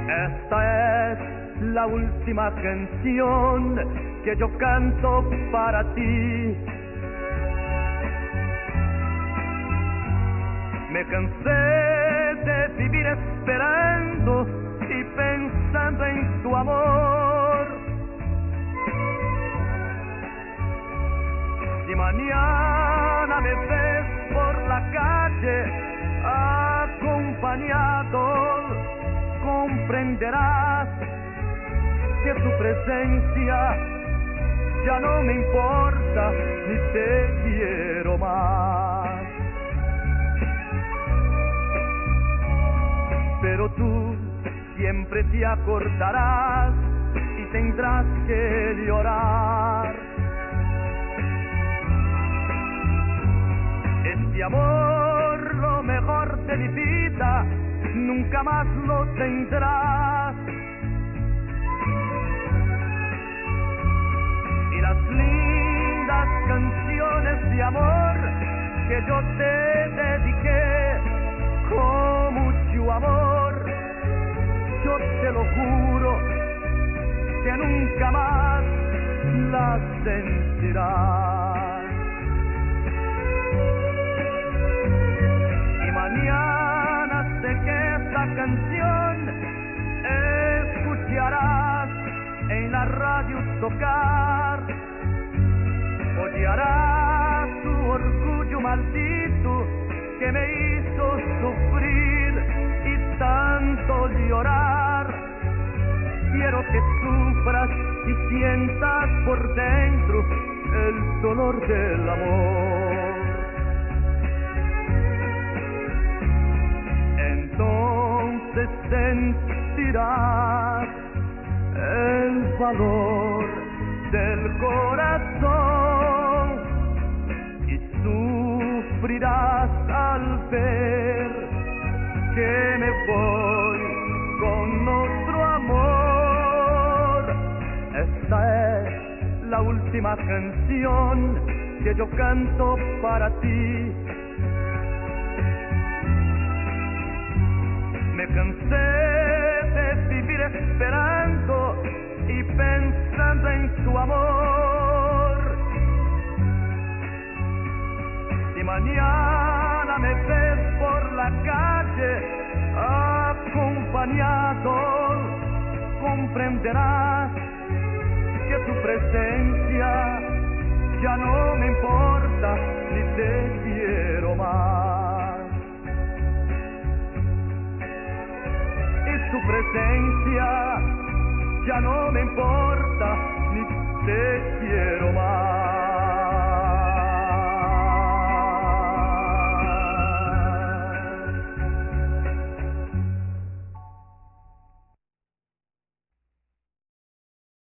Esta es la última canción que yo canto para ti. Me cansé de vivir esperando y pensando en tu amor. Si mañana me ves por la calle acompañado, comprenderás que tu presencia ya no me importa ni te quiero más. Pero tú siempre te acordarás y tendrás que llorar. Este amor, lo mejor de mi vida, nunca más lo tendrás. Y las lindas canciones de amor que yo te dediqué con mucho amor, yo te lo juro que nunca más las sentirás. Y mañana sé que esta canción escucharás en la radio tocar. Odiarás tu orgullo maldito que me hizo sufrir y tanto llorar. Quiero que sufras y sientas por dentro el dolor del amor. Entonces sentirás el valor del corazón y sufrirás al ver que me voy con otro amor. Esta es la última canción que yo canto para ti. Me cansé de vivir esperando y pensando en tu amor. Si mañana me ves por la calle acompañado, comprenderás que tu presencia ya no me importa ni te quiero más. Y tu presencia ya no me importa